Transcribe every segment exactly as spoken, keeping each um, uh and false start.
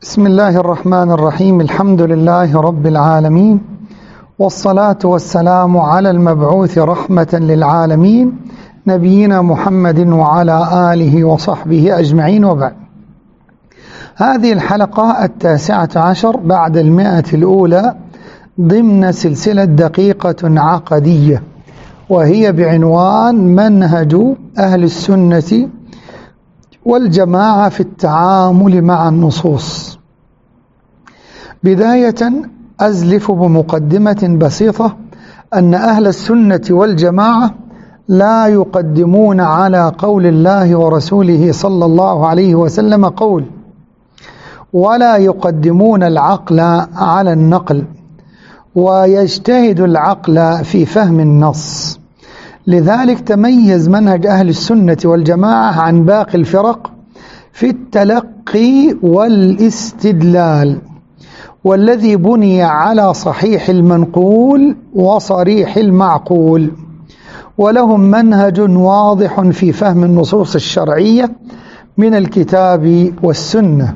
بسم الله الرحمن الرحيم. الحمد لله رب العالمين، والصلاة والسلام على المبعوث رحمة للعالمين نبينا محمد وعلى آله وصحبه أجمعين، وبعد. هذه الحلقة التاسعة عشر بعد المئة الأولى ضمن سلسلة دقيقة عقدية، وهي بعنوان منهج أهل السنة والجماعة في التعامل مع النصوص. بداية أزلف بمقدمة بسيطة أن أهل السنة والجماعة لا يقدمون على قول الله ورسوله صلى الله عليه وسلم قول، ولا يقدمون العقل على النقل، ويجتهد العقل في فهم النص. لذلك تميز منهج أهل السنة والجماعة عن باقي الفرق في التلقي والاستدلال، والذي بني على صحيح المنقول وصريح المعقول، ولهم منهج واضح في فهم النصوص الشرعية من الكتاب والسنة.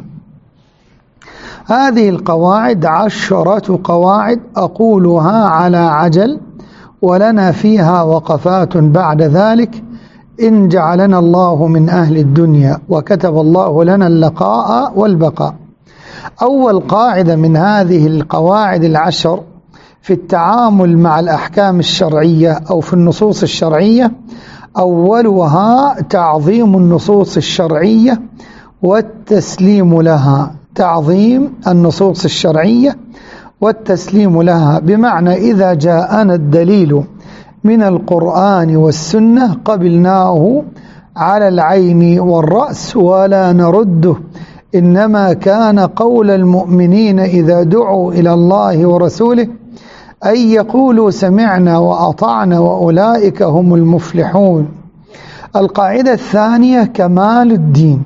هذه القواعد عشرة قواعد أقولها على عجل، ولنا فيها وقفات بعد ذلك إن جعلنا الله من أهل الدنيا وكتب الله لنا اللقاء والبقاء. أول قاعدة من هذه القواعد العشر في التعامل مع الأحكام الشرعية أو في النصوص الشرعية، أولها تعظيم النصوص الشرعية والتسليم لها. تعظيم النصوص الشرعية والتسليم لها، بمعنى إذا جاءنا الدليل من القرآن والسنة قبلناه على العين والرأس ولا نرده، إنما كان قول المؤمنين إذا دعوا إلى الله ورسوله أن يقولوا سمعنا وأطعنا وأولئك هم المفلحون. القاعدة الثانية كمال الدين.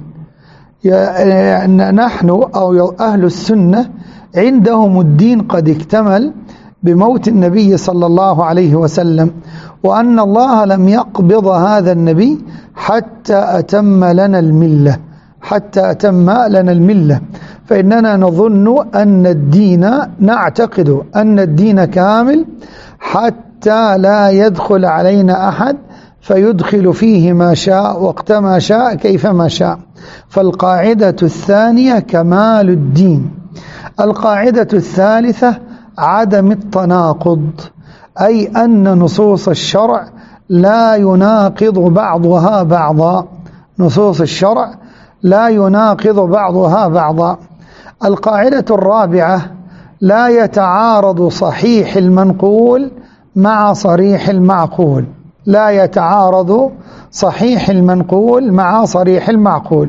نحن أو أهل السنة عندهم الدين قد اكتمل بموت النبي صلى الله عليه وسلم، وأن الله لم يقبض هذا النبي حتى أتم لنا الملة حتى أتم لنا الملة فإننا نظن أن الدين نعتقد أن الدين كامل حتى لا يدخل علينا أحد فيدخل فيه ما شاء وقت ما شاء كيفما شاء. فالقاعدة الثانية كمال الدين. القاعدة الثالثة عدم التناقض، أي أن نصوص الشرع لا يناقض بعضها بعضا. نصوص الشرع لا يناقض بعضها بعضا. القاعدة الرابعة لا يتعارض صحيح المنقول مع صريح المعقول. لا يتعارض صحيح المنقول مع صريح المعقول.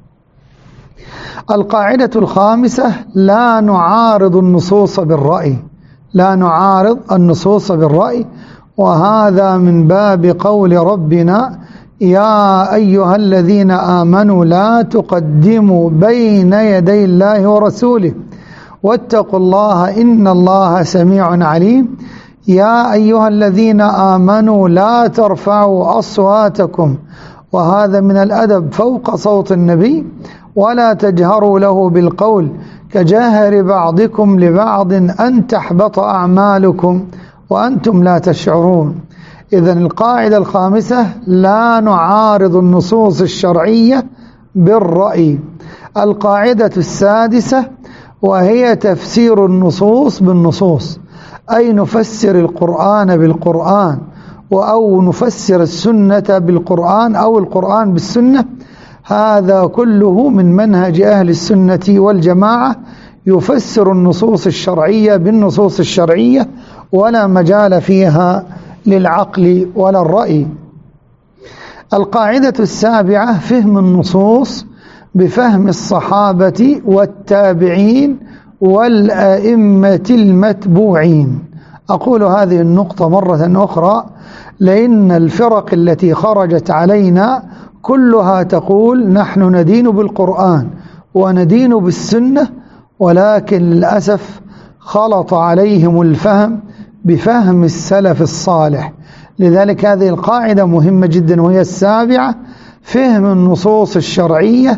القاعدة الخامسة لا نعارض النصوص بالرأي. لا نعارض النصوص بالرأي، وهذا من باب قول ربنا يا أيها الذين آمنوا لا تقدموا بين يدي الله ورسوله واتقوا الله إن الله سميع عليم. يا أيها الذين آمنوا لا ترفعوا أصواتكم، وهذا من الأدب، فوق صوت النبي، ولا تجهروا له بالقول كجهر بعضكم لبعض أن تحبط أعمالكم وأنتم لا تشعرون. إذن القاعدة الخامسة لا نعارض النصوص الشرعية بالرأي. القاعدة السادسة وهي تفسير النصوص بالنصوص، أي نفسر القرآن بالقرآن أو نفسر السنة بالقرآن أو القرآن بالسنة. هذا كله من منهج أهل السنة والجماعة، يفسر النصوص الشرعية بالنصوص الشرعية ولا مجال فيها للعقل ولا الرأي. القاعدة السابعة فهم النصوص بفهم الصحابة والتابعين والأئمة المتبوعين. أقول هذه النقطة مرة أخرى لأن الفرق التي خرجت علينا كلها تقول نحن ندين بالقرآن وندين بالسنة، ولكن للأسف خلط عليهم الفهم بفهم السلف الصالح. لذلك هذه القاعدة مهمة جدا، وهي السابعة: فهم النصوص الشرعية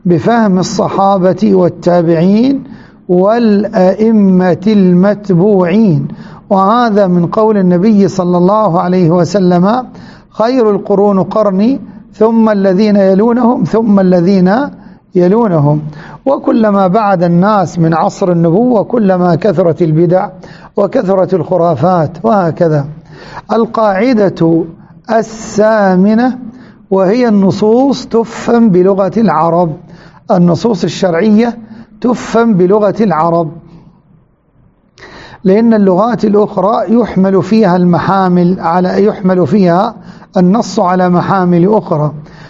بفهم الصحابة والتابعين والأئمة المتبوعين. وهذا من قول النبي صلى الله عليه وسلم: خير القرون قرني ثم الذين يلونهم ثم الذين يلونهم. وكلما بعد الناس من عصر النبوة كلما كثرت البدع وكثرت الخرافات وهكذا. القاعدة الثامنة وهي النصوص تفهم بلغة العرب. النصوص الشرعية تفهم بلغة العرب، لأن اللغات الأخرى يحمل فيها المحامل على يحمل فيها النص على محامل أخرى.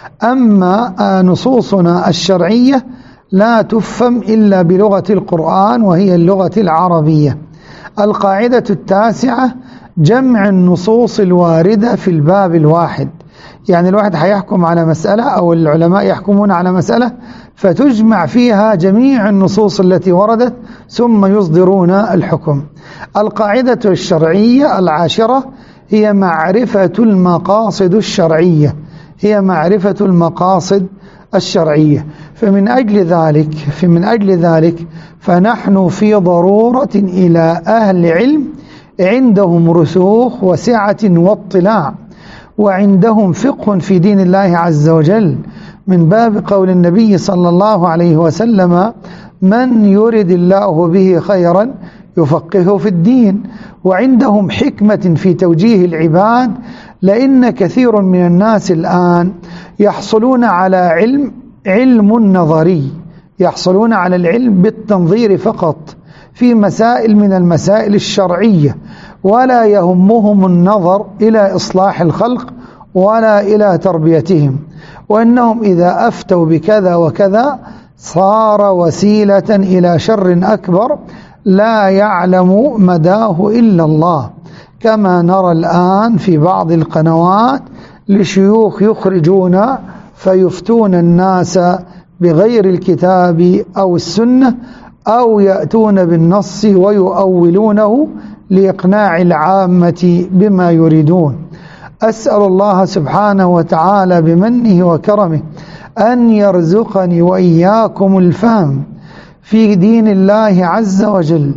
أما نصوصنا الشرعية لا تفهم إلا بلغة القرآن وهي اللغة العربية. القاعدة التاسعة: جمع النصوص الواردة في الباب الواحد. يعني الواحد حيحكم على مسألة أو العلماء يحكمون على مسألة فتجمع فيها جميع النصوص التي وردت ثم يصدرون الحكم. القاعدة الشرعية العاشرة هي معرفة المقاصد الشرعية هي معرفة المقاصد الشرعية. فمن أجل ذلك فمن أجل ذلك فنحن في ضرورة إلى أهل علم عندهم رسوخ وسعة واطلاع، وعندهم فقه في دين الله عز وجل، من باب قول النبي صلى الله عليه وسلم: من يرد الله به خيرا يفقهه في الدين. وعندهم حكمة في توجيه العباد، لأن كثير من الناس الآن يحصلون على علم علم نظري، يحصلون على العلم بالتنظير فقط في مسائل من المسائل الشرعية، ولا يهمهم النظر إلى إصلاح الخلق ولا إلى تربيتهم، وإنهم إذا أفتوا بكذا وكذا صار وسيلة إلى شر أكبر لا يعلم مداه إلا الله، كما نرى الآن في بعض القنوات لشيوخ يخرجون فيفتون الناس بغير الكتاب أو السنة، أو يأتون بالنص ويؤولونه لإقناع العامة بما يريدون. أسأل الله سبحانه وتعالى بمنه وكرمه أن يرزقني وإياكم الفهم في دين الله عز وجل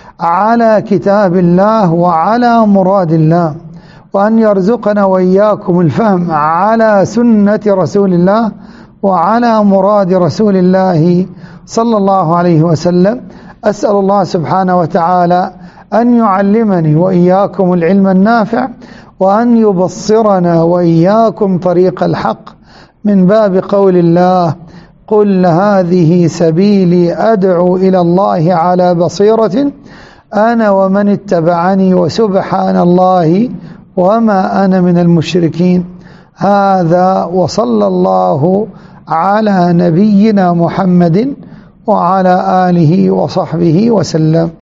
على كتاب الله وعلى مراد الله، وأن يرزقنا وإياكم الفهم على سنة رسول الله وعلى مراد رسول الله صلى الله عليه وسلم. أسأل الله سبحانه وتعالى أن يعلمني وإياكم العلم النافع، وأن يبصرنا وإياكم طريق الحق، من باب قول الله: قل هذه سبيلي أدعو إلى الله على بصيرة أنا ومن اتبعني وسبحان الله وما أنا من المشركين. هذا وصلى الله على نبينا محمد وعلى آله وصحبه وسلم.